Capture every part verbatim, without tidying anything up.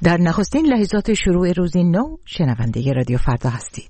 در نخستین لحظات شروع روزی نو شنونده رادیو فردا هستید.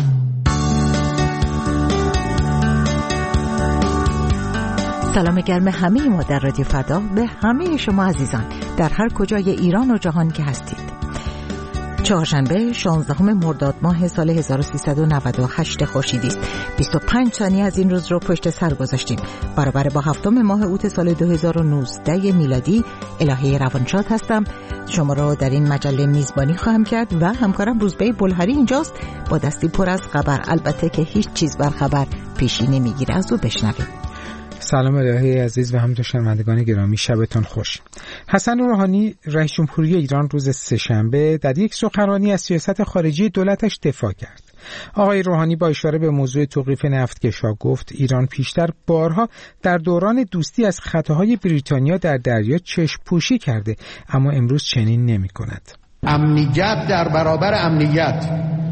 سلام گرم همه ما در رادیو فردا به همه شما عزیزان در هر کجای ایران و جهان که هستید. چهارشنبه شانزدهم مرداد ماه سال هزار و سیصد و نود و هشت خورشیدی است. بیست و پنج ثانیه از این روز رو پشت سر گذاشتیم. برابر با هفتم ماه اوت سال دو هزار و نوزده میلادی. الهه روانشاد هستم. شما رو در این مجله میزبانی خواهم کرد و همکارم روزبه بلهری اینجاست با دستی پر از خبر، البته که هیچ چیز بر خبر پیشی نمیگیره. از او بشنویم. سلام الهی عزیز و همچنین شنوندگان گرامی، شبتون خوش. حسن روحانی رئیس جمهوری ایران روز سه‌شنبه در یک سخنرانی از سیاست خارجی دولتش دفاع کرد. آقای روحانی با اشاره به موضوع توقیف نفتکش‌ها گفت ایران پیشتر بارها در دوران دوستی از خطاهای بریتانیا در دریا چشم پوشی کرده، اما امروز چنین نمی‌کند. امنیت در برابر امنیت،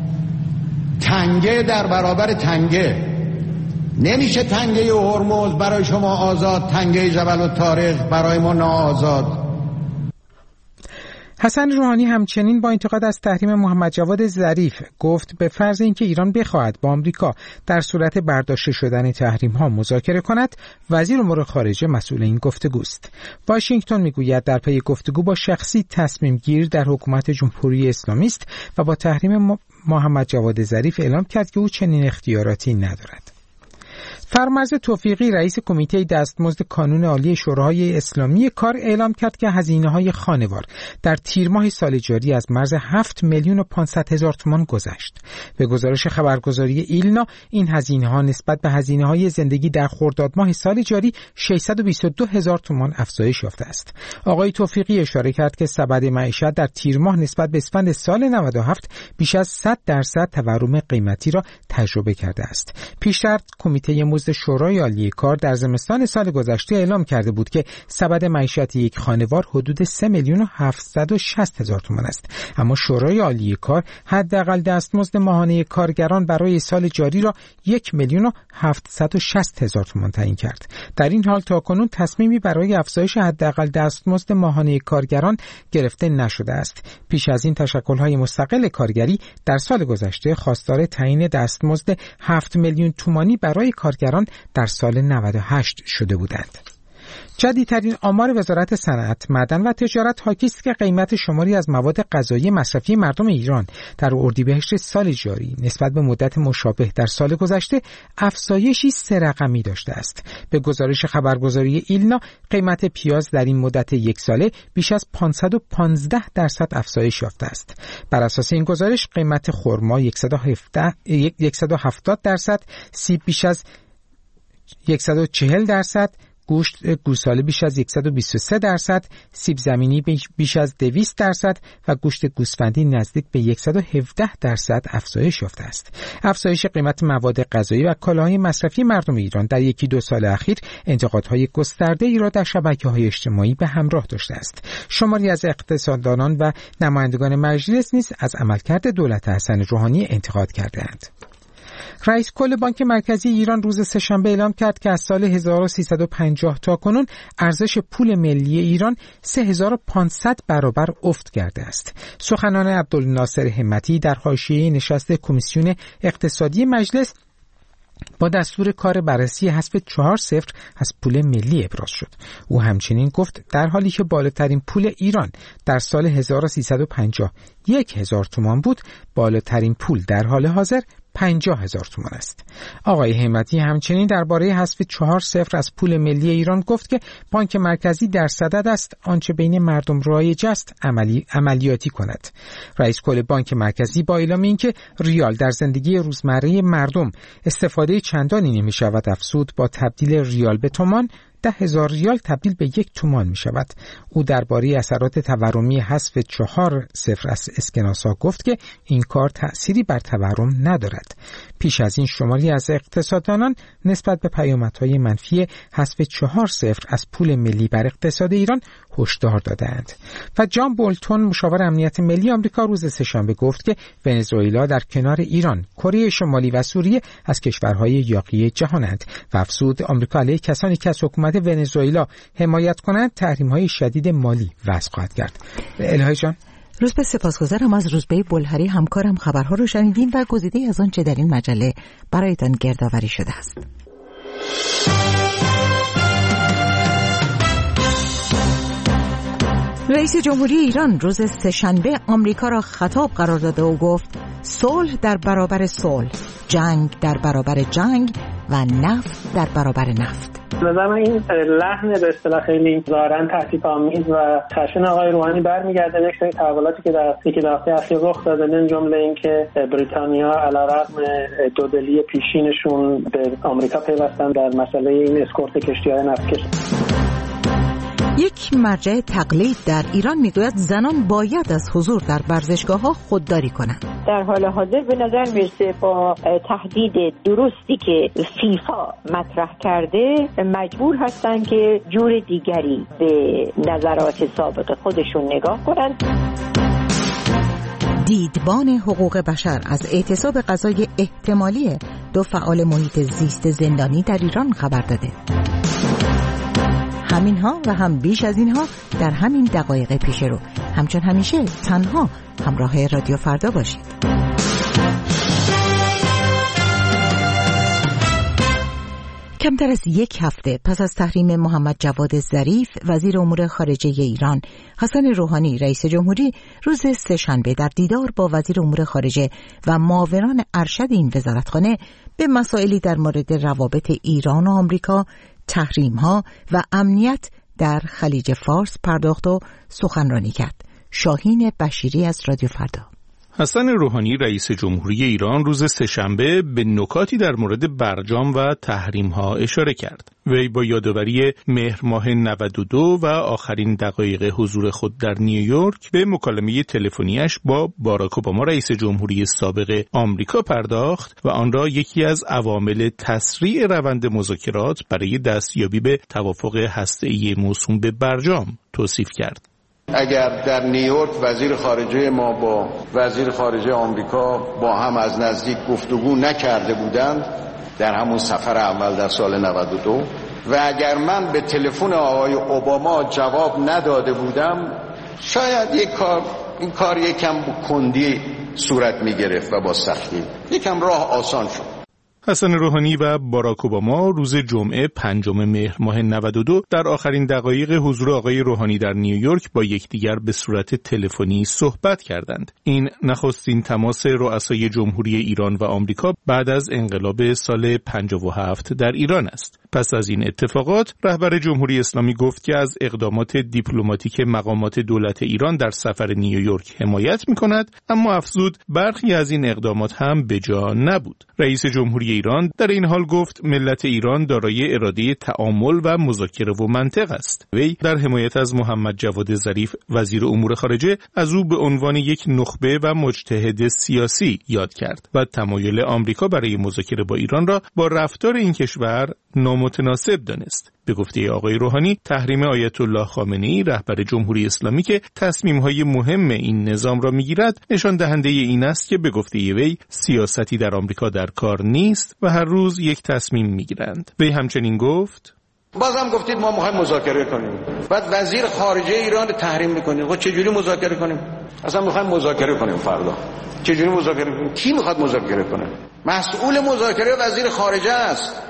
تنگه در برابر تنگه. نمیشه تنگه هرمز برای شما آزاد، تنگه جبل الطارق برای ما ناآزاد. حسن روحانی همچنین با انتقاد از تحریم محمد جواد ظریف گفت به فرض اینکه ایران بخواهد با آمریکا در صورت برداشته شدن تحریم ها مذاکره کند، وزیر امور خارجه مسئول این گفتگوست. واشنگتن میگوید در پی گفتگو با شخصی تصمیم گیر در حکومت جمهوری اسلامی است و با تحریم محمد جواد ظریف اعلام کرد که او چنین اختیاراتی ندارد. فرمرز توفیقی رئیس کمیته دستمزد کانون عالی شورای اسلامی کار اعلام کرد که هزینه‌های خانوار در تیر ماه سال جاری از مرز هفت میلیون و پانصد هزار تومان گذشت. به گزارش خبرگزاری ایلنا این هزینه‌ها نسبت به هزینه‌های زندگی در خرداد ماه سال جاری ششصد و بیست و دو هزار تومان افزایش یافته است. آقای توفیقی اشاره کرد که سبد معیشت در تیر ماه نسبت به اسفند سال نود و هفت بیش از صد درصد تورم قیمتی را تجربه کرده است. پیشتر کمیته مزد شورای عالی کار در زمستان سال گذشته اعلام کرده بود که سبد معیشت یک خانوار حدود سه میلیون و هفتصد و شصت هزار تومان است، اما شورای عالی کار حداقل دستمزد ماهانه کارگران برای سال جاری را یک میلیون و هفتصد و شصت هزار تومان تعیین کرد. در این حال تاکنون تصمیمی برای افزایش حداقل دستمزد ماهانه کارگران گرفته نشده است. پیش از این تشکل‌های مستقل کارگری در سال گذشته خواستار تعیین دستمزد هفت میلیون تومانی برای کارگران در سال نود و هشت شده بودند. جدیدترین آمار وزارت صنعت، معدن و تجارت حاکی است که قیمت شماری از مواد غذایی مصرفی مردم ایران در اردیبهشت سال جاری نسبت به مدت مشابه در سال گذشته افزایشی سه رقمی داشته است. به گزارش خبرگزاری ایلنا قیمت پیاز در این مدت یک ساله بیش از پانصد و پانزده درصد افزایش یافته است. بر اساس این گزارش قیمت خرما صد و هفتاد درصد، سیب بیش از صد و چهل درصد، گوشت گوساله بیش از صد و بیست و سه درصد، سیب زمینی بیش از دویست درصد و گوشت گوسفندی نزدیک به صد و هفده درصد افزایش یافته است. افزایش قیمت مواد غذایی و کالاهای مصرفی مردم ایران در یکی دو سال اخیر انتقادهای گسترده‌ای را در شبکه‌های اجتماعی به همراه داشته است. شماری از اقتصاددانان و نمایندگان مجلس نیز از عملکرد دولت حسن روحانی انتقاد کرده‌اند. رئیس کل بانک مرکزی ایران روز سه‌شنبه اعلام کرد که از سال هزار و سیصد و پنجاه تا کنون ارزش پول ملی ایران سه هزار و پانصد برابر افت کرده است. سخنان عبدالناصر همتی در حاشیه نشست کمیسیون اقتصادی مجلس با دستور کار بررسی حذف چهار صفر از پول ملی ابراز شد. او همچنین گفت در حالی که بالاترین پول ایران در سال هزار و سیصد و پنجاه یک هزار تومان بود، بالاترین پول در حال حاضر پنجاه هزار تومان است. آقای همتی همچنین درباره حذف چهار صفر از پول ملی ایران گفت که بانک مرکزی در صدد است آنچه بین مردم رایج است عملی عملیاتی کند. رئیس کل بانک مرکزی با اعلام اینکه ریال در زندگی روزمره مردم استفاده چندانی نمی شود افزود با تبدیل ریال به تومان ده هزار ریال تبدیل به یک تومان می شود. او درباره اثرات تورمی حذف چهار صفر از اسکناس‌ها گفت که این کار تأثیری بر تورم ندارد. پیش از این شماری از اقتصاددانان نسبت به پیامدهای منفی حذف چهار صفر از پول ملی بر اقتصاد ایران هشدار دادند. و جان بولتون مشاور امنیت ملی آمریکا روز سه‌شنبه گفت که ونزوئلا در کنار ایران، کره شمالی و سوریه از کشورهای یاغی جهانند و افزود آمریکا علیه کسانی که از حکومت ونزوئلا حمایت کنند تحریم‌های شدید مالی وضع خواهد کرد. الهی جان، روزبه سپاسگزارم. از روزبه بلهری همکارم خبرها رو شنیدین و گزیده از آن چه در این مجله برایتان گردآوری شده است. رئیس جمهوری ایران روز سه‌شنبه آمریکا را خطاب قرار داده و گفت صلح در برابر صلح، جنگ در برابر جنگ و نفت در برابر نفت. نظرم این لحن به اصطلاح خیلی ظاهراً تهدیدآمیز و خشن آقای روحانی برمیگرده به یک سری تحولاتی که در یک هفته اخیر رخ داده، من جمله اینکه بریتانیا علیرغم دودلی پیشینشون به آمریکا پیوستن در مسئله این اسکورت کشتی‌های نفتکش. یک مرجع تقلید در ایران میگوید زنان باید از حضور در ورزشگاه‌ها خودداری کنند. در حال حاضر به نظر میرسه با تهدید درستی که فیفا مطرح کرده مجبور هستن که جور دیگری به نظرات سابق خودشون نگاه کنند. دیدبان حقوق بشر از اعتصاب غذای احتمالی دو فعال محیط زیست زندانی در ایران خبر داده. همین ها و هم بیش از اینها در همین دقایق پیش رو. همچون همیشه تنها همراه رادیو فردا باشید. کمتر از یک هفته پس از تحریم محمد جواد ظریف وزیر امور خارجه ایران، حسن روحانی رئیس جمهوری روز سه‌شنبه در دیدار با وزیر امور خارجه و معاونان ارشد این وزارتخانه به مسائلی در مورد روابط ایران و آمریکا، تحریم‌ها و امنیت در خلیج فارس پرداخت و سخنرانی کرد. شاهین بشیری از رادیو فردا. حسن روحانی رئیس جمهوری ایران روز سه‌شنبه به نکاتی در مورد برجام و تحریم‌ها اشاره کرد. وی با یادآوری مهر ماه نود و دو و آخرین دقایق حضور خود در نیویورک به مکالمه تلفنیش با باراک اوباما رئیس جمهوری سابق آمریکا پرداخت و آن را یکی از عوامل تسریع روند مذاکرات برای دستیابی به توافق هسته‌ای موسوم به برجام توصیف کرد. اگر در نیویورک وزیر خارجه ما با وزیر خارجه آمریکا با هم از نزدیک گفتگو نکرده بودند در همون سفر اول در سال نود و دو و اگر من به تلفن آقای اوباما جواب نداده بودم، شاید یک کار این کار یکم با کندی صورت می گرفت و با سختی، یکم راه آسان شد. حسن روحانی و باراک اوباما روز جمعه پنجم مهر ماه نود و دو در آخرین دقایق حضور آقای روحانی در نیویورک با یکدیگر به صورت تلفنی صحبت کردند. این نخستین تماس رؤسای جمهوری ایران و آمریکا بعد از انقلاب سال پنجاه و هفت در ایران است. پس از این اتفاقات رهبر جمهوری اسلامی گفت که از اقدامات دیپلماتیک مقامات دولت ایران در سفر نیویورک حمایت می‌کند، اما افزود برخی از این اقدامات هم به جا نبود. رئیس جمهوری ایران در این حال گفت ملت ایران دارای اراده تعامل و مذاکره و منطق است. وی در حمایت از محمد جواد ظریف وزیر امور خارجه از او به عنوان یک نخبه و مجتهد سیاسی یاد کرد و تمایل آمریکا برای مذاکره با ایران را با رفتار این کشور نامتناسب دانست. به گفته آقای روحانی، تحریم آیت الله خامنه‌ای رهبر جمهوری اسلامی که تصمیم‌های مهم این نظام را می‌گیرد، نشان دهنده این است که به گفته وی سیاستی در آمریکا در کار نیست و هر روز یک تصمیم می‌گیرند. وی همچنین گفت: بازم گفتید ما می‌خوایم مذاکره کنیم، بعد وزیر خارجه ایران رو تحریم می‌کنید. خب چه جوری مذاکره کنیم؟ اصلا می‌خوایم مذاکره کنیم فردا. چه جوری مذاکره کنیم؟ کی می‌خواد مذاکره کنه؟ مسئول مذاکره وزیر خارجه است.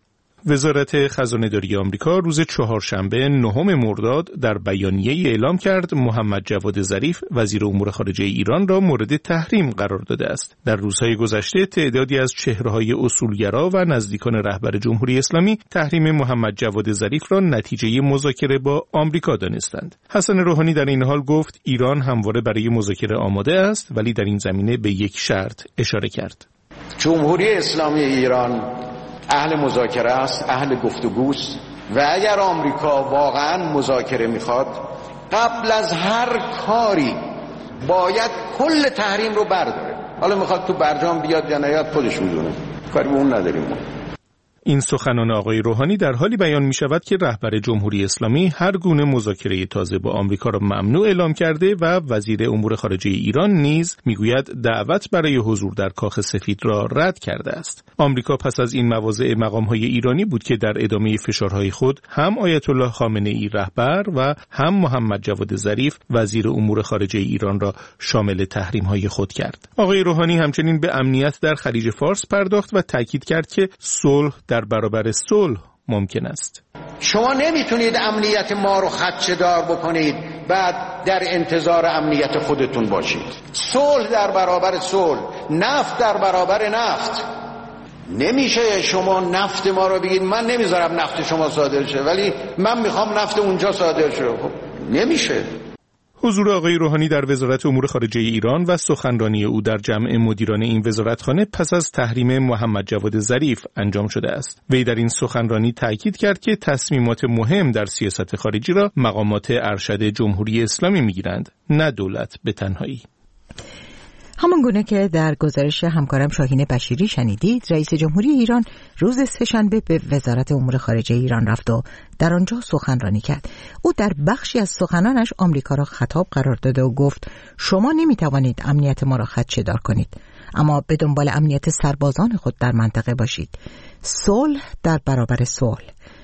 وزارت خزانه‌داری آمریکا روز چهارشنبه نهم مرداد در بیانیه‌ای اعلام کرد محمد جواد ظریف وزیر امور خارجه ایران را مورد تحریم قرار داده است. در روزهای گذشته تعدادی از چهره‌های اصولگرا و نزدیکان رهبر جمهوری اسلامی تحریم محمد جواد ظریف را نتیجه مذاکره با آمریکا دانستند. حسن روحانی در این حال گفت ایران همواره برای مذاکره آماده است، ولی در این زمینه به یک شرط اشاره کرد. جمهوری اسلامی ایران اهل مذاکره است، اهل گفتگوست و اگر آمریکا واقعا مذاکره میخواد قبل از هر کاری باید کل تحریم رو برداره. حالا میخواد تو برجام بیاد یا نیاد خودش میدونه، کاری به اون نداریم ما. این سخنان آقای روحانی در حالی بیان می شود که رهبر جمهوری اسلامی هر گونه مذاکره تازه با آمریکا را ممنوع اعلام کرده و وزیر امور خارجه ایران نیز میگوید دعوت برای حضور در کاخ سفید را رد کرده است. آمریکا پس از این مواضع مقام‌های ایرانی بود که در ادامه فشارهای خود هم آیت الله خامنه‌ای رهبر و هم محمد جواد ظریف وزیر امور خارجه ایران را شامل تحریم‌های خود کرد. آقای روحانی همچنین به امنیت در خلیج فارس پرداخت و تاکید کرد که صلح در برابر صلح ممکن است. شما نمیتونید امنیت ما رو خدشه‌دار بکنید بعد در انتظار امنیت خودتون باشید. صلح در برابر صلح، نفت در برابر نفت. نمیشه شما نفت ما رو بگید من نمیذارم نفت شما صادر شه ولی من میخوام نفت اونجا صادر شه. خب نمیشه. حضور آقای روحانی در وزارت امور خارجه ایران و سخنرانی او در جمع مدیران این وزارتخانه پس از تحریم محمد جواد ظریف انجام شده است. وی در این سخنرانی تاکید کرد که تصمیمات مهم در سیاست خارجی را مقامات ارشد جمهوری اسلامی میگیرند، نه دولت به تنهایی. همان گونه که در گزارش همکارم شاهین بشیری شنیدید، رئیس جمهوری ایران روز سه‌شنبه به وزارت امور خارجه ایران رفت و در آنجا سخنرانی کرد. او در بخشی از سخنانش آمریکا را خطاب قرار داده و گفت شما نمیتوانید امنیت ما را خدشه‌دار کنید، اما به دنبال امنیت سربازان خود در منطقه باشید. صلح در برابر صلح،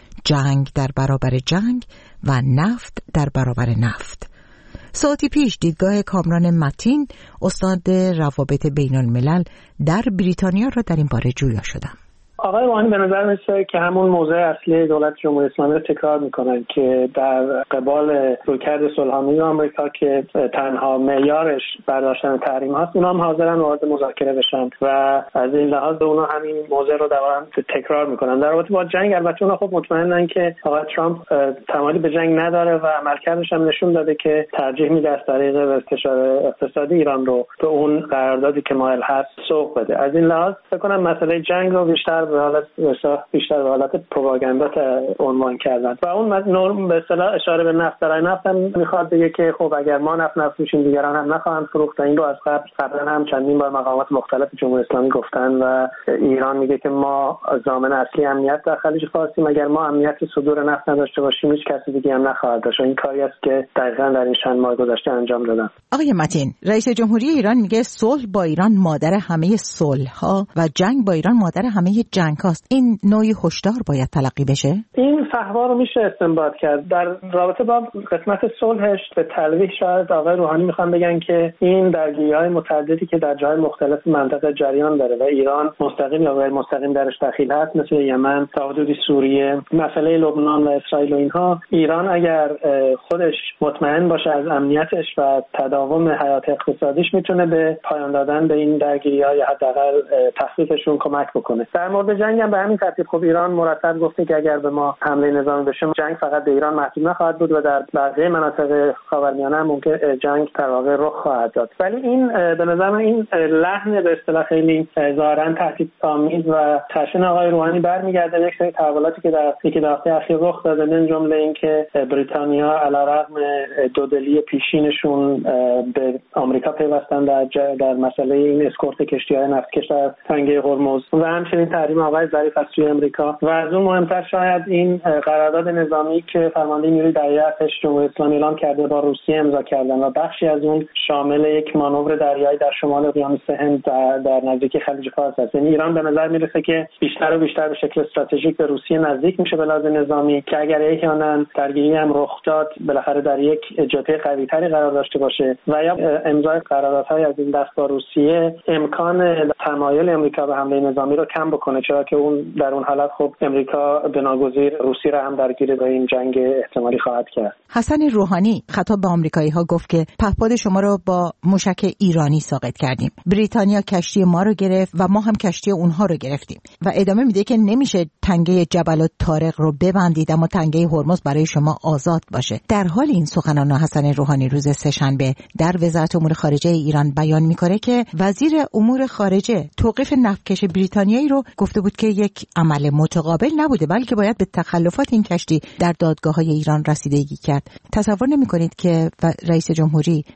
جنگ در برابر جنگ و نفت در برابر نفت. ساعتی پیش دیدگاه کامران متین، استاد روابط بین الملل در بریتانیا را در این باره جویا شدم. آقای روحانی به نظر میسه که همون موضع اصلی دولت جمهوری اسلامی رو تکرار میکنن که در قبال رویکرد صلح‌آمیز آمریکا که تنها معیارش برداشتن تحریم هاست، اونا هم حاضرن وارد مذاکره بشن و از این لحاظ اونا همین موضع رو دوباره تکرار میکنن. در رابطه با جنگ البته اونا خب مطمئنن که آقای ترامپ تمایلی به جنگ نداره و عملکردش هم نشون داده که ترجیح میده از طریق استشار اقتصادی ایران رو به اون قراردادی که مایل هست سوق بده. از این لحاظ فکر کنم مسئله جنگ رو بیشتر به حالت بیشتر به حالت پروپاگاندا عنوان کردن و اون نرم به اصطلاح اشاره به نفت برای نفت هم میخواد بگه که خب اگر ما نفت نفروشیم دیگران هم نخواهند فروخت. این رو از قبل قبلا هم چندین بار مقامات مختلف جمهوری اسلامی گفتن و ایران میگه که ما ضامن اصلی امنیت در خلیج فارسیم، اگر ما امنیت صدور نفت نداشته باشیم هیچ کسی دیگه هم نخواهد داشت. این کاری است که دقیقاً در این چند ماه گذشته انجام دادن. آقای متین، رئیس جمهوری ایران میگه صلح با ایران مادر همه صلح‌ها و جنگ با ایران مادر همه جنگ‌هاست. این نوعی هشدار باید تلقی بشه؟ این فحوا رو میشه استنباط کرد. در رابطه با قسمت صلحش به تلویح شاید آقای روحانی میخوان بگن که این درگیری‌های متعددی که در جای مختلف منطقه جریان داره و ایران مستقیم یا غیر مستقیم درش دخیل هست، مثل یمن تا حدودی سوریه، مسئله لبنان و اسرائیل و اینها، ایران اگر خودش مطمئن باشه از امنیتش و تداوم حیات اقتصادیش میتونه به پایان دادن به این درگیری‌ها یا حداقل تخفیفشون کمک بکنه. در مورد جنگ هم به همین ترتیب خب ایران مرتب گفته که اگر به ما حمله نظامی بشه جنگ فقط به ایران محدود نخواهد بود و در بقیه مناطق خاورمیانه هم ممکن جنگ در واقع رخ خواهد داد. ولی این به نظر من این لحن به اصطلاح خیلی ظاهرا تهدیدآمیز و خشن آقای روحانی برمیگرده به یک سری تحولاتی که در یک هفته اخیر رخ داده، من جمله اینکه بریتانیا علیرغم دودلی پیشینشون به آمریکا پیوستن در در مسئله این اسکورت کشتی‌های نفتکش در تنگه هرمز و همچنین تحریم آقای ظریف از سوی امریکا و از اون مهمتر شاید این قرارداد نظامی که فرمانده نیروی دریایی ارتش جمهوری اسلامی اعلام کرده با روسیه امضا کردن و بخشی از اون شامل یک مانور دریایی در شمال اقیانوس هند در, در نزدیکی خلیج فارس است. یعنی ایران به نظر میرسه که بیشتر و بیشتر به شکل استراتژیک به روسیه نزدیک میشه به لحاظ نظامی که اگر احیانا درگیری هم رخ داد بالاخره در یک جبهه قوی‌تری قرار داشته باشه و یا امضای قراردادهای از این دست با روسیه امکان تمایل امریکا به حمله نظامی رو کم بکنه، چرا که اون در اون حالت خب امریکا بناگزیر روسیه را هم درگیر به این جنگ احتمالی خواهد کرد. حسن روحانی خطاب به آمریکایی‌ها گفت که پهپاد شما رو با موشک ایرانی ساقط کردیم. بریتانیا کشتی ما رو گرفت و ما هم کشتی اونها رو گرفتیم و ادامه میده که نمیشه تنگه جبل الطارق رو ببندید اما تنگه هرمز برای شما آزاد باشه. در حال این سخنان حسن روحانی روز سه‌شنبه در وزارت امور خارجه ایران بیان میکنه که وزیر امور خارجه توقیف نفتکش بریتانیایی رو گفته بود که یک عمل متقابل نبوده بلکه باید به تخلفات این کشتی در دادگاه‌های ایران رسیدگی کرد. تصور نمی‌کنید که رئیس جمهوری و وزیر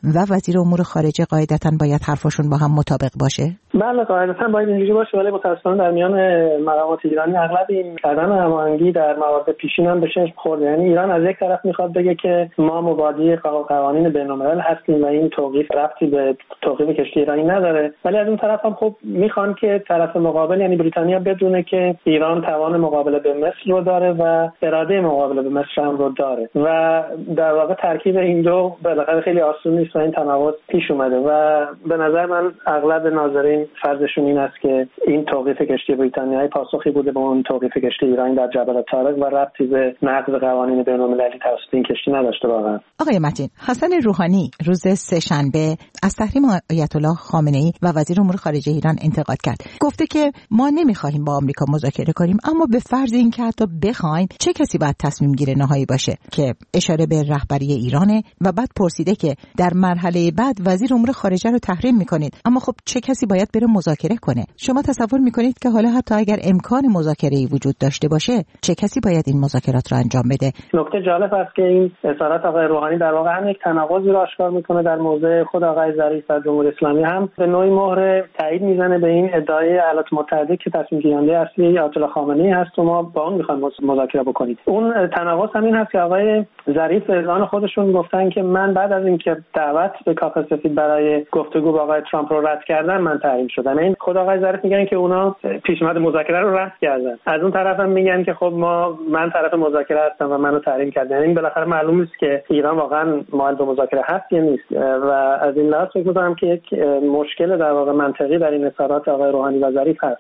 وزیر امور خارجه قاعدتاً باید حرفشون با هم مطابق باشه؟ بله قاعدتاً باید اینجوری باشه، ولی متأسفانه در میان مقامات ایرانی اغلب این عدم هماهنگی در موارد پیشین هم به چشم خورده. یعنی ایران از یک طرف میخواد بگه که ما مبادی قوانین بین‌الملل هستیم و این توقیف ربطی به توقیف کشتی ایرانی نداره، ولی از اون طرف هم خب میخوان که طرف مقابل یعنی بریتانیا بدونه که ایران توان مقابله به مصر رو داره و اراده مقابله به مصر هم رو داره و در واقع ترکیب این دو بالاخره خیلی آسون نیست و این تناقض پیش اومده و به نظر من اغلب ناظرین فرضشون این است که این توقیف کشتی بریتانیایی پاسخی بوده به اون توقیف کشتی ایرانی در جبل طارق و ربطی به نقض قوانین بین‌المللی توسط این کشتی نداشته. واقعا آقای متین، حسن روحانی روز سه‌شنبه از تحریم آیت الله خامنه‌ای و وزیر امور خارجه ایران انتقاد کرد. گفته که ما نمیخواهیم با آمریکا مذاکره کنیم، اما به فرض اینکه حتی بخوایم چه کسی باید تصمیم گیره نهایی باشه، که اشاره به رهبری ایرانه و بعد پرسیده که در مرحله بعد وزیر امور خارجه رو تحریم میکنید، اما خب چه کسی باید بره مذاکره کنه؟ شما تصور میکنید که حالا حتی اگر امکان مذاکره‌ای وجود داشته باشه چه کسی باید این مذاکرات رو انجام بده؟ نکته جالب است که این اظهارات آقای روحانی در واقع هم یک تناقضی رو آشکار میکنه در موضع خود آقای ظریف و جمهوری اسلامی، هم به نوعی مهر تایید میزنه به این ادعای ایالات متحده که تصمیم گیرنده اصلی آیت الله خامنه‌ای هست و ما با اون میخوایم مذاکره بکنیم. اون تناقض همین هست که آقای ظریف به اذعان خودشون گفتن که من بعد از اینکه دعوت به کاخ سفید برای گفتگو با آقای ترامپ رو رد کردن من تحریم شدم. این خود آقای ظریف میگن که اونا پیشنهاد مذاکره رو رد کردن، از اون طرف هم میگن که خب ما من طرف مذاکره هستم و منو تحریم کردن. این بالاخره معلوم نیست که ایران واقعا مایل به مذاکره هست یا نیست و از این لحاظ فکر می‌کنم که یک مشکل در واقع منطقی در این اظهارات آقای روحانی و ظریف هست.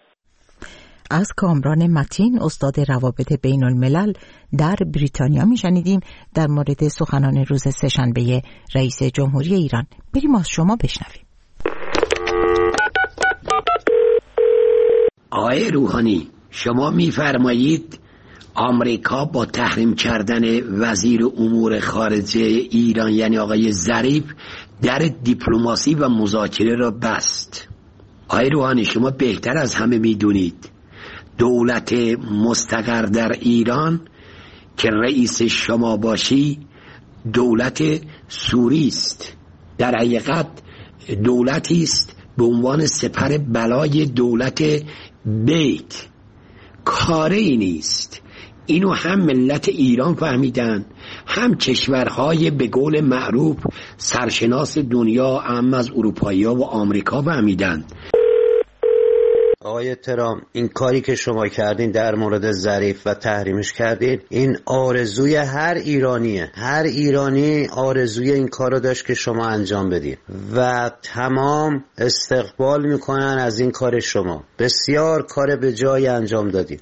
از کامران متین، استاد روابط بین الملل در بریتانیا میشنیدیم در مورد سخنان روز سه‌شنبه رئیس جمهوری ایران. بریم از شما بشنویم. آقای روحانی، شما میفرمایید آمریکا با تحریم کردن وزیر امور خارجه ایران یعنی آقای ظریف در دیپلماسی و مذاکره را بست. آقای روحانی، شما بهتر از همه میدونید دولت مستقر در ایران که رئیس شما باشی دولت سوری است، در حقیقت دولتی است به عنوان سپر بلای دولت بیت. کاری نیست. اینو هم ملت ایران فهمیدن، هم کشورهای به قول معروف سرشناس دنیا، هم از اروپایی‌ها و آمریکا فهمیدن. آقای ترامپ، این کاری که شما کردین در مورد ظریف و تحریمش کردین، این آرزوی هر ایرانیه. هر ایرانی آرزوی این کارو داشت که شما انجام بدین و تمام استقبال میکنن از این کار شما. بسیار کار به جای انجام دادین.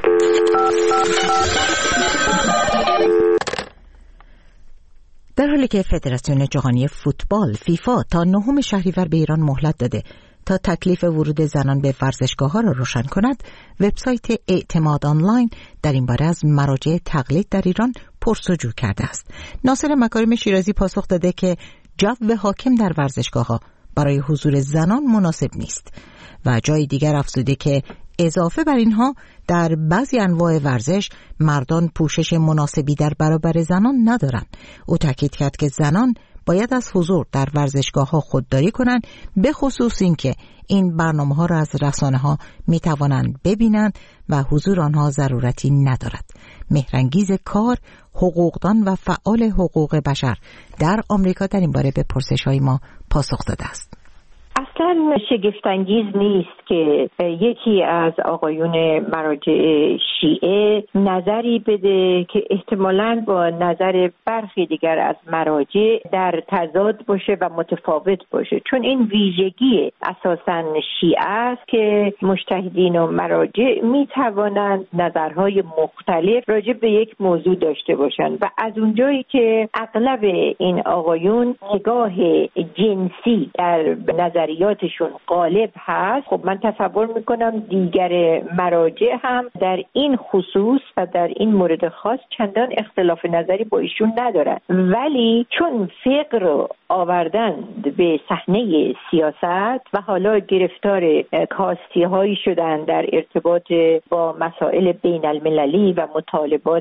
در حالی که فدراسیون جهانی فوتبال فیفا تا نهم شهریور به ایران مهلت داده تا تکلیف ورود زنان به ورزشگاه‌ها را روشن کند، وبسایت اعتماد آنلاین در این باره از مراجع تقلید در ایران پرسجو کرده است. ناصر مکارم شیرازی پاسخ داده که جو حاکم در ورزشگاه‌ها برای حضور زنان مناسب نیست و جای دیگر افزوده که اضافه بر اینها در بعضی انواع ورزش مردان پوشش مناسبی در برابر زنان ندارند. او تاکید کرد که زنان باید از حضور در ورزشگاه‌ها خودداری کنند، به خصوص اینکه این برنامه‌ها را از رسانه‌ها می‌توانند ببینند و حضور آنها ضرورتی ندارد. مهرانگیز کار، حقوقدان و فعال حقوق بشر در آمریکا در این باره به پرسش‌های ما پاسخ داده است. اصلا شگفت‌انگیز نیست که یکی از آقایون مراجع شیعه نظری بده که احتمالاً با نظر برخی دیگر از مراجع در تضاد باشه و متفاوت باشه، چون این ویژگی اساساً شیعه است که مجتهدین و مراجع می توانند نظرهای مختلف راجع به یک موضوع داشته باشند و از اونجایی که اغلب این آقایون نگاه جنسی در نظر نظریاتشون غالب هست، خب من تصور میکنم دیگر مراجع هم در این این خصوص و در این مورد خاص چندان اختلاف نظری با ایشون ندارن، ولی چون فقه رو آوردن به صحنه سیاست و حالا گرفتار کاستی هایی شدن در ارتباط با مسائل بین المللی و مطالبات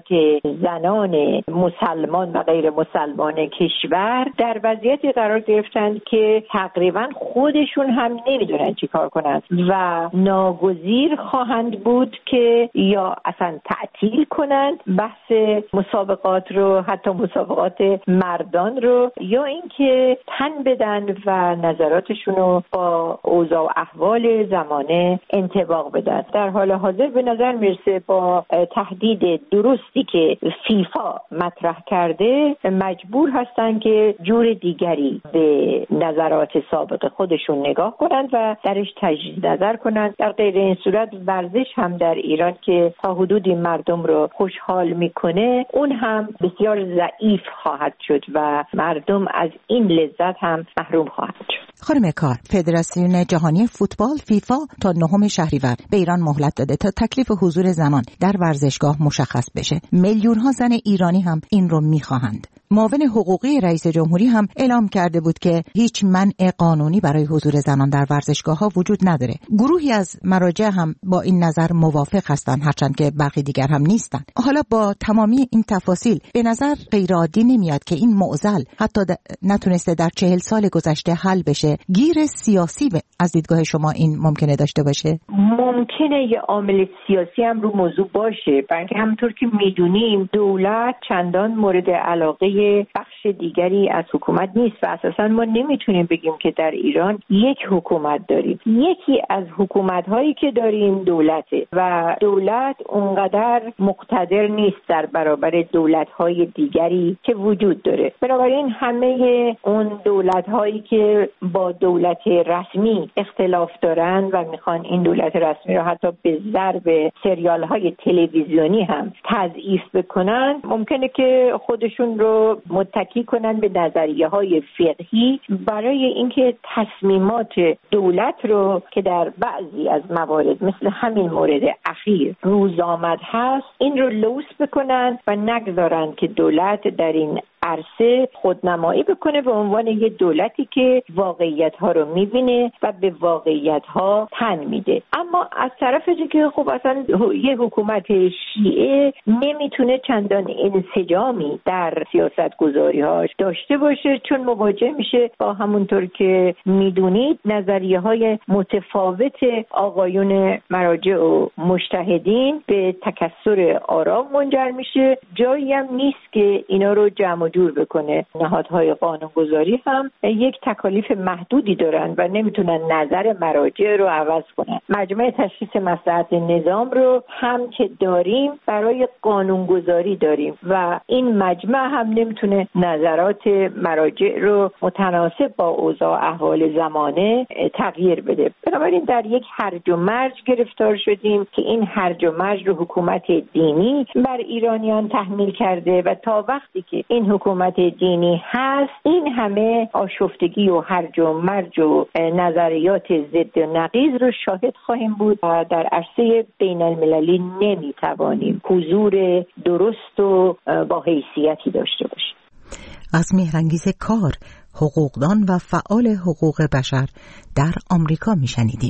زنان مسلمان و غیر مسلمان کشور، در وضعیتی قرار گرفتند که تقریبا خودشون هم نمیدونن چی کار کنند و ناگزیر خواهند بود که یا اصلا تعطیل کنند بحث مسابقات رو، حتی مسابقات مردان رو، یا اینکه تن بدن و نظراتشون رو با اوضاع و احوال زمانه انطباق بدن. در حال حاضر به نظر میرسه با تهدید درستی که فیفا مطرح کرده مجبور هستن که جور دیگری به نظرات سابق خودشون نگاه کنند و درش تجدید نظر کنند. در غیر این صورت ورزش هم در ایران که تا حدودی مردم رو خوشحال میکنه اون هم بسیار ضعیف خواهد شد و مردم از این لذت هم محروم خواهد شد. خانم کار، فدراسیون جهانی فوتبال فیفا تا نهم شهریور به ایران مهلت داده تا تکلیف حضور زنان در ورزشگاه مشخص بشه. میلیون ها زن ایرانی هم این رو میخواهند. معاون حقوقی رئیس جمهوری هم اعلام کرده بود که هیچ منع قانونی برای حضور زنان در ورزشگاه ها وجود نداره. گروهی از مراجع هم با این نظر موافق هستند، هرچند که برخی دیگر هم نیستند. حالا با تمامی این تفاصیل به نظر غیرعادی نمیاد که این معضل حتی نتونسته در چهل سال گذشته حل بشه. گیر سیاسی از دیدگاه شما این ممکنه داشته باشه؟ ممکنه یه عامل سیاسی هم رو موضوع باشه، برای همونطور که میدونیم دولت چندان مورد علاقه بخش دیگری از حکومت نیست و اساسا ما نمیتونیم بگیم که در ایران یک حکومت داریم. یکی از حکومت‌هایی که داریم دولته و دولت اونقدر مقتدر نیست در برابر دولت‌های دیگری که وجود داره. بنابراین همه اون دولت‌هایی که با دولت رسمی اختلاف دارن و میخوان این دولت رسمی رو حتی به ضرب سریال‌های تلویزیونی هم تضعیف بکنن، ممکنه که خودشون رو متکی کنن به نظریه‌های فقهی برای اینکه تصمیمات دولت رو که در بعضی از موارد مثل همین مورد اخیر روز آمد هست این رو لوث بکنن و نگذارن که دولت در این عرصه خودنمایی بکنه به عنوان یه دولتی که واقعیت‌ها رو می‌بینه و به واقعیت‌ها تن میده. اما از طرف دیگه خب اصلا یه حکومت شیعه نمیتونه چندان انسجامی در سیاست گذاری‌هاش داشته باشه، چون مواجه میشه با همونطور که میدونید نظریه‌های متفاوت آقایون مراجع و مجتهدین به تکثر آرا منجر میشه. جایی هم نیست که اینا رو جمع جور بکنه. نهادهای قانونگذاری هم یک تکالیف محدودی دارن و نمیتونن نظر مراجع رو عوض کنن. مجمع تشخیص مصلحت نظام رو هم که داریم برای قانونگذاری داریم و این مجمع هم نمیتونه نظرات مراجع رو متناسب با اوضاع احوال زمانه تغییر بده. بنابراین در یک هرج و مرج گرفتار شدیم که این هرج و مرج رو حکومت دینی بر ایرانیان تحمیل کرده و تا وقتی که این حکومت دینی هست این همه آشفتگی و هرج و مرج و نظریات ضد و نقیض رو شاهد خواهیم بود و در عرصه بین المللی نمیتوانیم حضور درست و با حیثیتی داشته باشیم. از مهرانگیز کار، حقوقدان و فعال حقوق بشر در آمریکا میشنیدیم.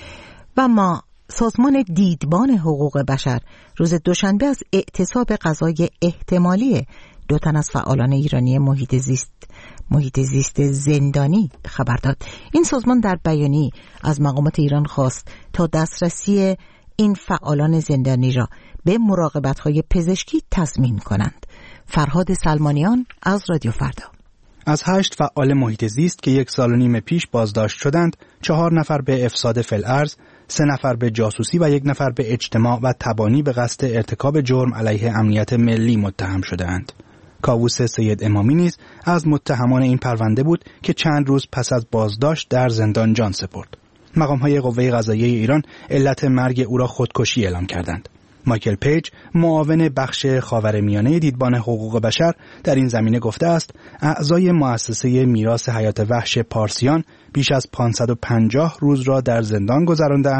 و ما سازمان دیدبان حقوق بشر روز دوشنبه از اعتصاب قضای احتمالی دو تن از فعالان ایرانی محیط زیست محیط زیست زندانی خبر داد. این سازمان در بیانیه از مقامات ایران خواست تا دسترسی این فعالان زندانی را به مراقبت‌های پزشکی تضمین کنند. فرهاد سلمانیان از رادیو فردا. از هشت فعال محیط زیست که یک سال و نیم پیش بازداشت شدند، چهار نفر به افساد فی‌الارض، سه نفر به جاسوسی و یک نفر به اجتماع و تبانی به قصد ارتکاب جرم علیه امنیت ملی متهم شده‌اند. کاووس سید امامی نیز از متهمان این پرونده بود که چند روز پس از بازداشت در زندان جان سپرد. مقام‌های قوه قضاییه ایران علت مرگ او را خودکشی اعلام کردند. مایکل پیج، معاون بخش خاورمیانه دیدبان حقوق بشر، در این زمینه گفته است اعضای مؤسسه میراث حیات وحش پارسیان بیش از پانصد و پنجاه روز را در زندان گذرانده‌اند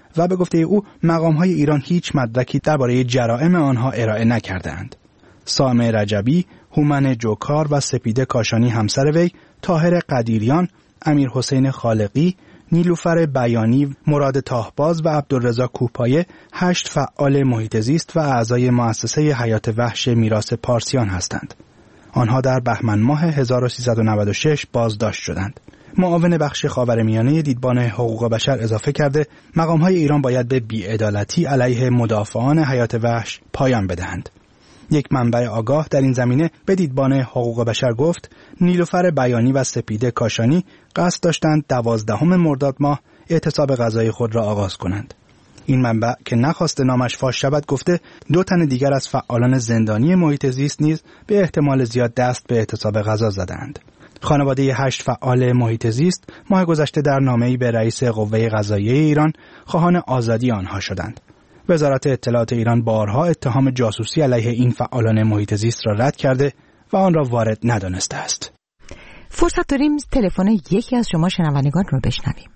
و به گفته او مقام‌های ایران هیچ مدرکی درباره جرائم آنها ارائه نکردند. سامع رجبی، هومن جوکار و سپیده کاشانی همسر وی، طاهر قدیریان، امیر حسین خالقی، نیلوفر بیانی، مراد تاهباز و عبدالرضا کوپایه هشت فعال محیط زیست و اعضای مؤسسه حیات وحش میراث پارسیان هستند. آنها در بهمن ماه هزار و سیصد و نود و شش بازداشت شدند. معاون بخش خاورمیانه دیدبان حقوق بشر اضافه کرده مقام‌های ایران باید به بی‌عدالتی علیه مدافعان حیات وحش پایان بدهند. یک منبع آگاه در این زمینه به دیدبان حقوق بشر گفت نیلوفر بیانی و سپیده کاشانی قصد داشتند دوازدهم مرداد ماه اعتصاب غذایی خود را آغاز کنند. این منبع که نخواست نامش فاش شود گفته دو تن دیگر از فعالان زندانی محیط زیست نیز به احتمال زیاد دست به اعتصاب غذا زدند. خانواده هشت فعال محیط زیست ماه گذشته در نامه‌ای به رئیس قوه قضاییه ایران خواهان آزادی آنها شدند. وزارت اطلاعات ایران بارها اتهام جاسوسی علیه این فعالان محیط زیست را رد کرده و آن را وارد ندانسته است. فرصت داریم تلفن یکی از شما شنوندگان رو بشنویم.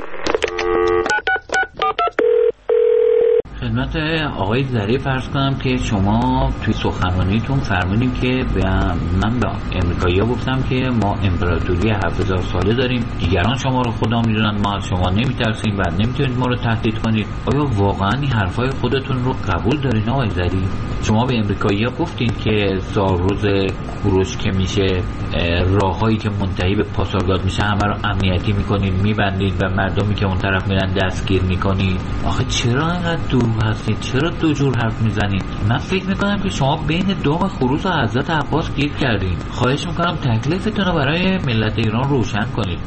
خدمت آقای ظریف عرض کنم که شما توی سخنرانیتون فرمودین که من به امریکایی‌ها گفتم که ما امپراتوری هفت هزار ساله داریم، دیگران شما رو خدا میدونن، ما از شما نمیترسیم و نمیتونید ما رو تهدید کنید. آیا واقعا این حرفای خودتون رو قبول دارین آقای ظریف؟ شما به امریکایی‌ها گفتین که زاروز کوروش که میشه راههایی که منتهی به پاسارگاد میشه همه رو امنیتی میکنین، میبندید و مردمی که اون طرف میرن دستگیر میکنید. آخه چرا اینقدر دور هستید؟ چرا دو جور حرف میزنید؟ من فکر میکنم که شما بین دام خروس و حضرت عباس گیر کردین. خواهش میکنم تکلیفتون رو برای ملت ایران روشن کنید.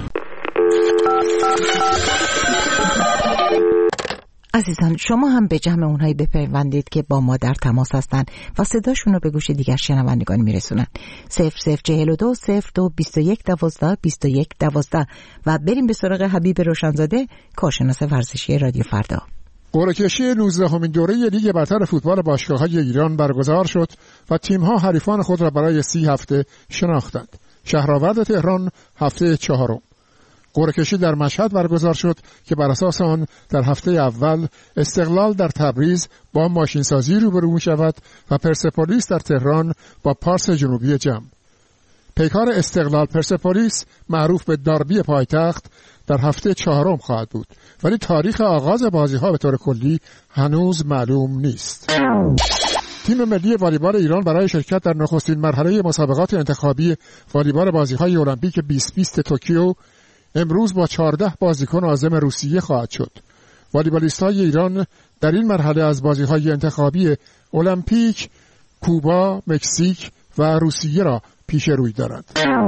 عزیزان شما هم به جمع اونهایی بپیوندید که با ما در تماس هستند و صداشون رو به گوش دیگر شنوندگان میرسونن. صفر صفر چهل و دو صفر دو بیست و یک دوازده بیست و یک دوازده و بریم به سراغ حبیب روشنزاده، کارشناس ورزشی رادیو فردا. قرعه کشی نوزدهمین دوره لیگ برتر فوتبال باشگاه‌های ایران برگزار شد و تیم‌ها حریفان خود را برای سی هفته شناختند. شهرآورد تهران هفته چهارم. قرعه کشی در مشهد برگزار شد که بر اساس آن در هفته اول استقلال در تبریز با ماشینسازی روبرو می‌شود و پرسپولیس در تهران با پارس جنوبی جم. پیکار استقلال پرسپولیس معروف به داربی پایتخت در هفته چهارم خواهد بود، ولی تاریخ آغاز بازی‌ها به طور کلی هنوز معلوم نیست. تیم ملی والیبال ایران برای شرکت در نخستین مرحله مسابقات انتخابی والیبال بازی‌های المپیک بیست بیست توکیو امروز با چهارده بازیکن عازم روسیه خواهد شد. والیبالیست‌های ایران در این مرحله از بازی‌های انتخابی المپیک کوبا، مکزیک و روسیه را پیش روی دارند.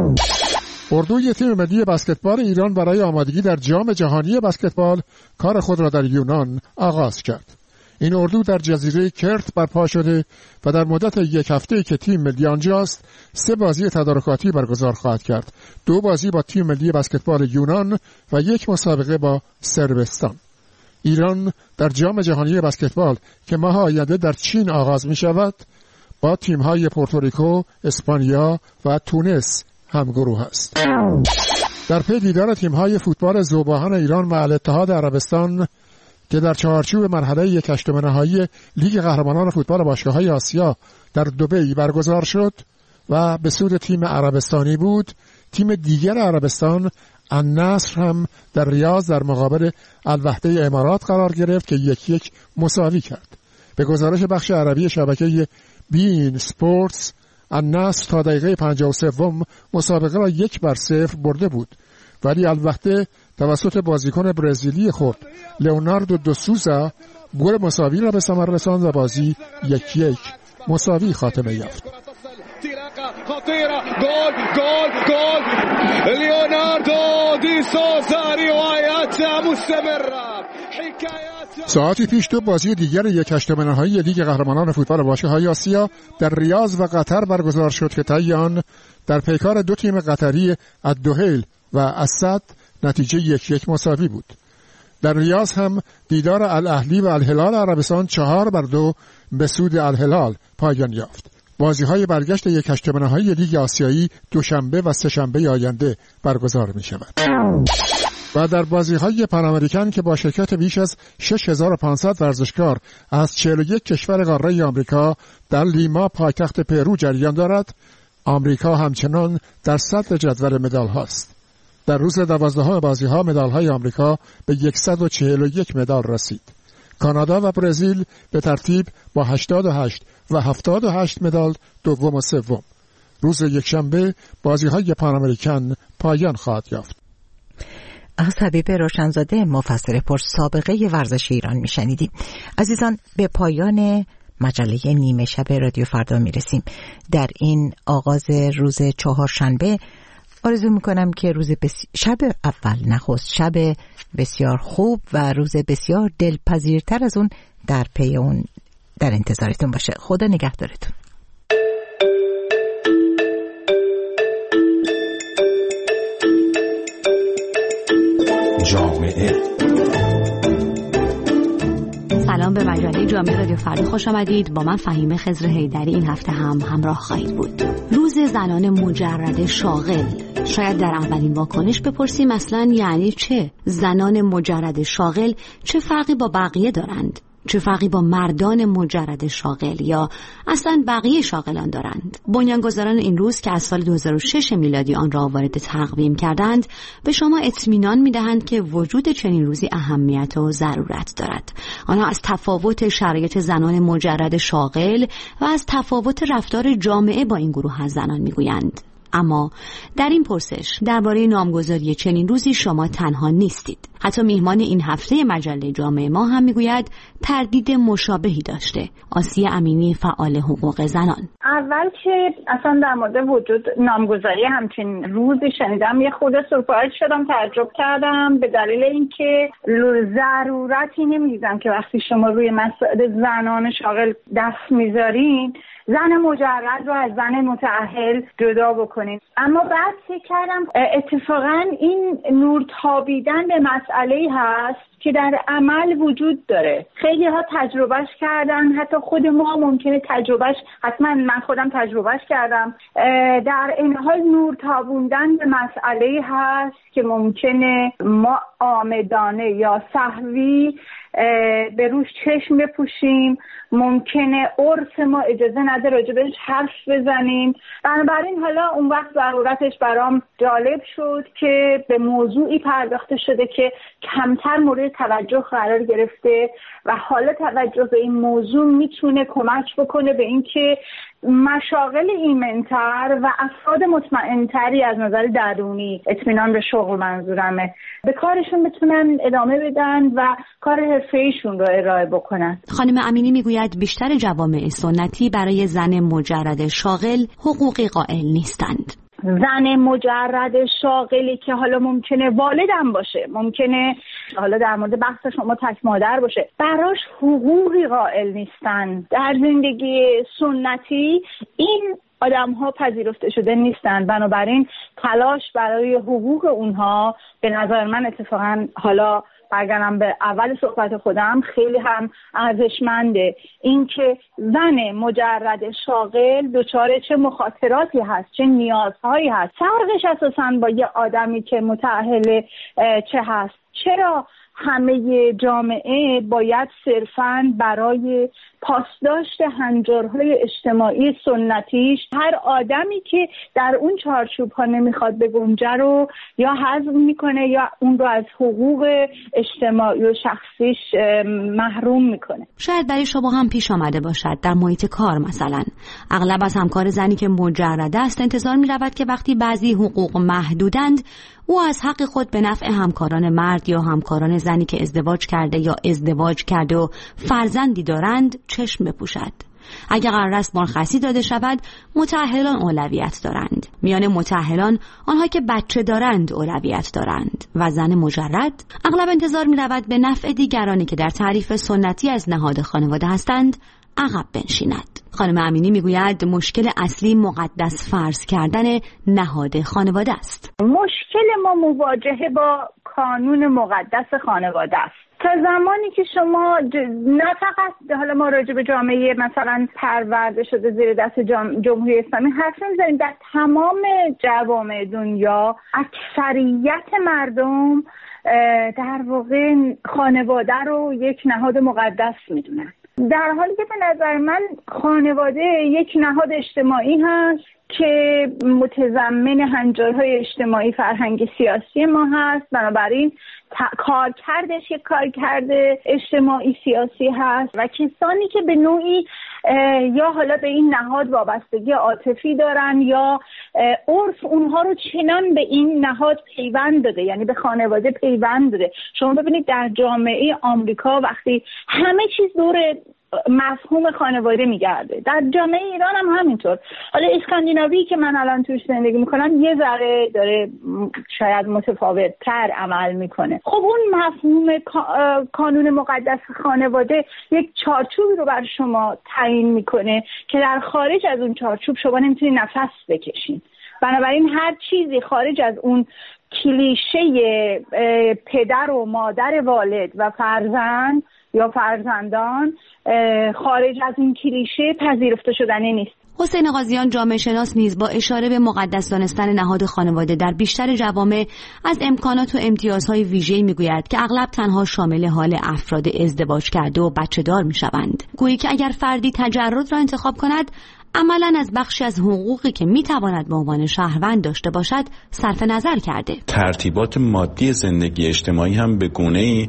اردوی تیم ملی بسکتبال ایران برای آمادگی در جام جهانی بسکتبال کار خود را در یونان آغاز کرد. این اردو در جزیره کرت برپا شده و در مدت یک هفته که تیم ملی آنجاست سه بازی تدارکاتی برگزار خواهد کرد. دو بازی با تیم ملی بسکتبال یونان و یک مسابقه با صربستان. ایران در جام جهانی بسکتبال که ماه آینده در چین آغاز می شود با تیم‌های پورتوریکو، اسپانیا و تونس همگروه است. در پی دیدار تیم‌های فوتبال ذوباهن ایران مع اتحاد عربستان که در چهارچوب مرحله یک هشتم نهایی لیگ قهرمانان فوتبال باشگاه‌های آسیا در دبی برگزار شد و به سود تیم عربستانی بود، تیم دیگر عربستان النصر هم در ریاض در مقابل الوحده امارات قرار گرفت که یک یک مساوی کرد. به گزارش بخش عربی شبکه بین سپورتس، النصر تا دقیقه پنجاه و سه مسابقه را یک بر صفر برده بود، ولی الوحده توسط بازیکن برزیلی خود لئوناردو دو سوزا گل مساوی را به ثمر رساند و بازی یک یک مساوی خاتمه یافت. خطيرة جول جول جول ليوناردو دي سوزا روايات مستمرة. ساعتی پیش دو بازی دیگر یک هشتم نهایی لیگ قهرمانان فوتبال باشگاه‌های آسیا در ریاض و قطر برگزار شد که طی آن در پیکار دو تیم قطری الدحیل و اسد نتیجه یک یک مساوی بود. در ریاض هم دیدار الاهلی و الهلال عربستان چهار بر دو به سود الهلال پایان یافت. بازی‌های برگشت یک هشتم نهایی لیگ آسیایی دوشنبه و سه‌شنبه آینده برگزار می‌شود. و در بازی‌های پن امریکن که با شرکت بیش از شش هزار و پانصد ورزشکار از چهل و یک کشور قاره آمریکا در لیما پایتخت پرو جریان دارد، آمریکا همچنان در صدر جدول مدال هاست. در روز دوازدهم بازی‌ها مدال‌های آمریکا به صد و چهل و یک مدال رسید. کانادا و برزیل به ترتیب با هشتاد و هشت و هفتاد و هشت مدال دوم و سوم. روز یکشنبه بازی‌های پن امریکن پایان خواهد یافت. از حبیب روشنزاده مفسر پر سابقه ورزش ایران میشنیدیم. عزیزان، به پایان مجله نیمه شب رادیو فردا میرسیم. در این آغاز روز چهارشنبه آرزو میکنم که روز بس... شب اول نخست شب بسیار خوب و روز بسیار دلپذیرتر از اون در پی اون در انتظارتون باشه. خدا نگهدارتون. جامعه سلام به مجله جامعه رادیو فردا خوش آمدید. با من فهیمه خضر حیدری این هفته هم همراه خواهید بود. روز زنان مجرد شاغل. شاید در اولین واکنش بپرسیم اصلاً یعنی چه؟ زنان مجرد شاغل چه فرقی با بقیه دارند؟ چه فرقی با مردان مجرد شاغل یا اصلا بقیه شاغلان دارند؟ بنیانگذاران این روز که از سال دو هزار و شش میلادی آن را وارد تقویم کردند به شما اطمینان می‌دهند که وجود چنین روزی اهمیت و ضرورت دارد. آنها از تفاوت شرایط زنان مجرد شاغل و از تفاوت رفتار جامعه با این گروه از زنان میگویند. اما در این پرسش درباره نامگذاری چنین روزی شما تنها نیستید. حتی میهمان این هفته مجله جامعه ما هم میگوید تردید مشابهی داشته. آسیه امینی، فعال حقوق زنان. اول که اصلا در مورد وجود نامگذاری همچین روزی شنیدم یه خود سورپرایز شدم، تعجب کردم، به دلیل اینکه ضرورتی نمیدیدم که وقتی شما روی مسائل زنان شاغل دست میذارین زن مجرد رو از زن متأهل جدا بکنین. اما بعد فکر کردم اتفاقا این نور تابیدن به مسئله‌ای هست که در عمل وجود داره. خیلی ها تجربهش کردن، حتی خود ما ممکنه تجربهش، حتما من خودم تجربهش کردم. در این حال نور تابوندن به مسئله‌ای هست که ممکنه ما عامدانه یا سهوی به روش چشم بپوشیم، ممکنه عرف ما اجازه نده راجبش حرف بزنیم. بنابراین حالا اون وقت ضرورتش برام جالب شد که به موضوعی پرداخته شده که کمتر مورد توجه قرار گرفته و حالا توجه به این موضوع میتونه کمک بکنه به اینکه مشاغل ایمن‌تر و افراد مطمئن‌تری از نظر درونی، اطمینان به شغل منظورمه، به کارشون بتونن ادامه بدن و کار حرفه‌ایشون رو ارائه بکنن. خانم امینی میگوید بیشتر جوامع سنتی برای زن مجرد شاغل حقوقی قائل نیستند. زن مجرد شاغلی که حالا ممکنه والدم باشه، ممکنه حالا در مورد بحث شما تک مادر باشه، براش حقوقی قائل نیستن. در زندگی سنتی این آدم ها پذیرفته شده نیستن، بنابراین تلاش برای حقوق اونها به نظر من اتفاقا، حالا برگردم به اول صحبت خودم، خیلی هم ارزشمنده. اینکه زن مجرد شاغل دچار چه مخاطراتی هست، چه نیازهایی هست، فرقش اساساً با یه آدمی که متأهل چه هست. چرا همه جامعه باید صرفاً برای پاسداشت هنجارهای اجتماعی سنتیش هر آدمی که در اون چارچوب ها نمیخواد بگنجه رو یا حذف میکنه یا اون رو از حقوق اجتماعی و شخصیش محروم میکنه؟ شاید برای شما هم پیش آمده باشد در محیط کار مثلا. اغلب از همکار زنی که مجرد است انتظار میرود که وقتی بعضی حقوق محدودند او از حق خود به نفع همکاران مرد یا همکاران زنی که ازدواج کرده یا ازدواج کرده و فرزندی دارند چشم بپوشد. اگر قرار است مرخصی داده شود، متأهلان اولویت دارند. میان متأهلان آنها که بچه دارند اولویت دارند و زن مجرد اغلب انتظار می‌رود به نفع دیگرانی که در تعریف سنتی از نهاد خانواده هستند عقب بنشیند. خانم امینی میگوید مشکل اصلی مقدس فرض کردن نهاد خانواده است. مشکل ما مواجهه با کانون مقدس خانواده است. تا زمانی که شما نه فقط حالا ما راجع به جامعه مثلا پرورده شده زیر دست جمهوری اسلامی حرف نمی‌زنیم، در تمام جوامع دنیا اکثریت مردم در واقع خانواده رو یک نهاد مقدس میدونن، در حالی که به نظر من خانواده یک نهاد اجتماعی هست که متضمن هنجارهای اجتماعی فرهنگ سیاسی ما هست. بنابراین کار کردش یک کار کرده اجتماعی سیاسی هست و کسانی که به نوعی یا حالا به این نهاد وابستگی عاطفی دارن یا عرف اونها رو چنان به این نهاد پیوند داده، یعنی به خانواده پیوند داده. شما ببینید در جامعه آمریکا وقتی همه چیز دور مفهوم خانواده میگرده، در جامعه ایران هم همینطور. حالا اسکاندیناوی که من الان توش زندگی میکنم یه ذره داره شاید متفاوت تر عمل میکنه. خب اون مفهوم کانون مقدس خانواده یک چارچوبی رو بر شما تعیین میکنه که در خارج از اون چارچوب شما نمیتونید نفس بکشین. بنابراین هر چیزی خارج از اون کلیشه پدر و مادر والد و فرزند یا فرزندان خارج از این کلیشه پذیرفته شدنی نیست. حسین قاضیان جامعه شناس نیز با اشاره به مقدس دانستن نهاد خانواده در بیشتر جوامع از امکانات و امتیازهای ویژه‌ای میگوید که اغلب تنها شامل حال افراد ازدواج کرده و بچه دار میشوند. گویی که اگر فردی تجرد را انتخاب کند عملاً از بخشی از حقوقی که میتواند به عنوان شهروند داشته باشد صرف نظر کرده. ترتیبات مادی زندگی اجتماعی هم به گونه‌ای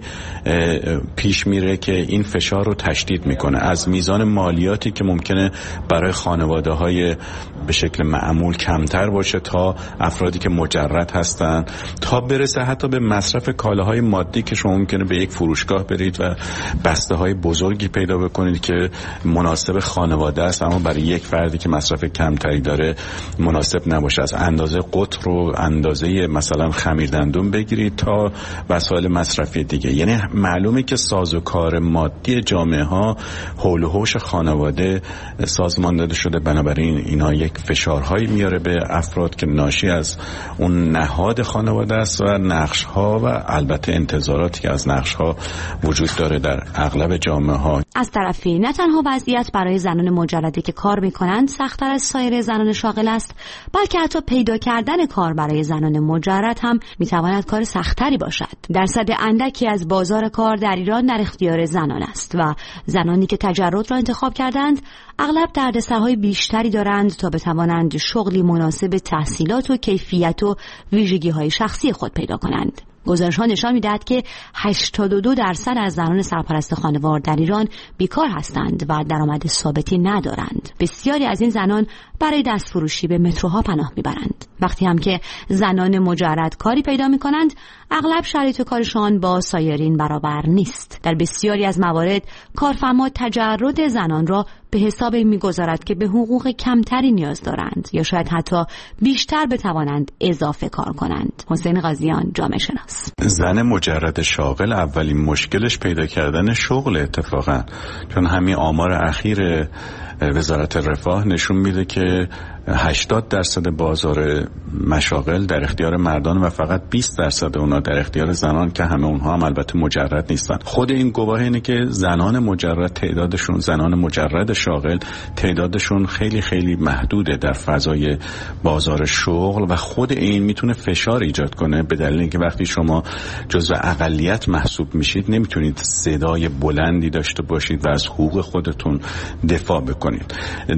پیش میره که این فشار رو تشدید میکنه، از میزان مالیاتی که ممکنه برای خانواده‌های به شکل معمول کمتر باشه تا افرادی که مجرد هستن، تا برسه حتی به مصرف کالاهای مادی که شما ممکنه به یک فروشگاه برید و بسته‌های بزرگی پیدا بکنید که مناسب خانواده است اما برای یک فردی که مصرف کمتری داره مناسب نباشه. از اندازه قطر و اندازه مثلا خمیردندون بگیرید تا وسایل مصرفی دیگه. یعنی معلومه که سازوکار مادی جامعه ها حول و حوش خانواده سازمان داده شده، بنابراین اینا یک فشارهایی میاره به افراد که ناشی از اون نهاد خانواده است و نقش ها و البته انتظاراتی که از نقش ها وجود داره در اغلب جامعه ها. از طرفی نه تنها وضعیت برای زنان مجردی که کار میکنند سخت‌تر از سایر زنان شاغل است، بلکه حتی پیدا کردن کار برای زنان مجرد هم میتواند کار سخت‌تری باشد. درصد اندکی از بازار کار در ایران در اختیار زنان است و زنانی که تجرد را انتخاب کردند اغلب دردسرهای بیشتری دارند تا بتوانند شغلی مناسب تحصیلات و کیفیت و ویژگی‌های شخصی خود پیدا کنند. گزارش‌ها نشان می‌دهد که هشتاد و دو درصد از زنان سرپرست خانوار در ایران بیکار هستند و درآمد ثابتی ندارند. بسیاری از این زنان برای دستفروشی به متروها پناه می‌برند. وقتی هم که زنان مجرد کاری پیدا می‌کنند، اغلب شرایط کارشان با سایرین برابر نیست. در بسیاری از موارد کارفرما تجرد زنان را به حساب می‌گذارد که به حقوق کمتری نیاز دارند یا شاید حتی بیشتر بتوانند اضافه کار کنند. حسین قاضیان جامعه شناس. زن مجرد شاغل اولین مشکلش پیدا کردن شغل اتفاقا، چون همین آمار اخیر وزارت رفاه نشون میده که هشتاد درصد بازار مشاغل در اختیار مردان و فقط بیست درصد اونا در اختیار زنان که همه اونها هم البته مجرد نیستن. خود این گواه اینه که زنان مجرد تعدادشون، زنان مجرد شاغل تعدادشون خیلی خیلی محدوده در فضای بازار شغل و خود این میتونه فشار ایجاد کنه به دلیل اینکه وقتی شما جزو اقلیت محسوب میشید نمیتونید صدای بلندی داشته باشید و از حقوق خودتون دفاع بکنید.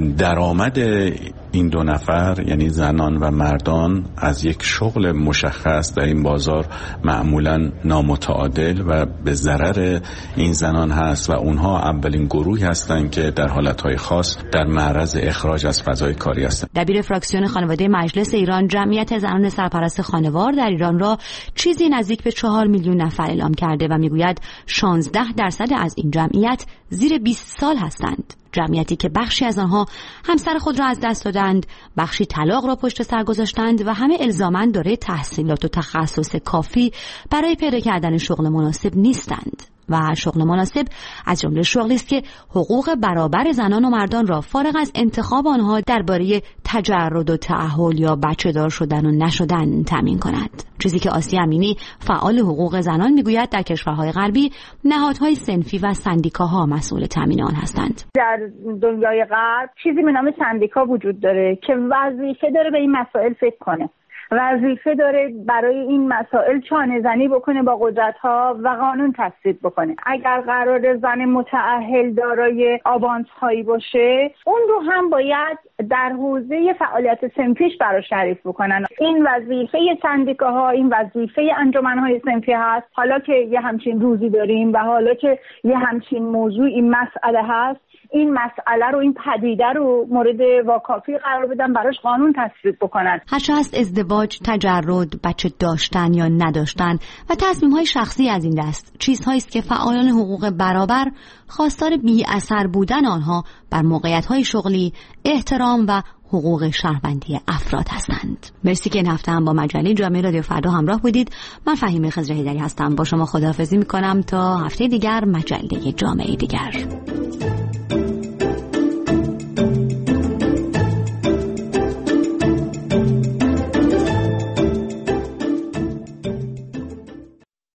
درآمد این دو نفر یعنی زنان و مردان از یک شغل مشخص در این بازار معمولا نامتعادل و به ضرر این زنان هست و اونها اولین گروهی هستند که در حالتهای خاص در معرض اخراج از فضای کاری هستند. دبیر فراکسیون خانواده مجلس ایران جمعیت زنان سرپرست خانوار در ایران را چیزی نزدیک به چهار میلیون نفر اعلام کرده و میگوید شانزده درصد از این جمعیت زیر بیست سال هستند. جمعیتی که بخشی از آنها همسر خود را از دست دادند، بخشی طلاق را پشت سر گذاشتند و همه الزاماً دارای تحصیلات و تخصص کافی برای پیدا کردن شغل مناسب نیستند. و شغل مناسب از جمله شغلی است که حقوق برابر زنان و مردان را فارغ از انتخاب آنها درباره تجرد و تأهل یا بچه‌دار شدن و نشدن تامین کند. چیزی که آسیه امینی فعال حقوق زنان میگوید در کشورهای غربی نهادهای صنفی و سندیکاها مسئول تامین آن هستند. در دنیای غرب چیزی به نام سندیکا وجود داره که وظیفه داره به این مسائل فکر کنه، وظیفه داره برای این مسائل چانه زنی بکنه با قدرت‌ها و قانون تصویب بکنه. اگر قرار زن متأهل دارای آوانس هایی باشه، اون رو هم باید در حوزه فعالیت صنفیش براش تعریف بکنن. این وظیفه سندیکاها، این وظیفه انجمن‌های صنفی هست. حالا که یه همچین روزی داریم و حالا که یه همچین موضوع این مسئله هست، این مسئله رو، این پدیده رو مورد واکافی قرار بدن، براش قانون تصویب بکنن. هرچه هست ازدواج، تجرد، بچه داشتن یا نداشتن و تصمیم‌های شخصی از این دست چیزهایی است که فعالان حقوق برابر خواستار بی اثر بودن آنها بر موقعیت‌های شغلی، احترام و حقوق شهروندی افراد هستند. مرسی که این هفته هم با مجله جامعه رادیو فردا همراه بودید. من فهیمه خضر هیدری هستم. با شما خداحافظی می‌کنم تا هفته دیگر، مجله جامعه دیگر.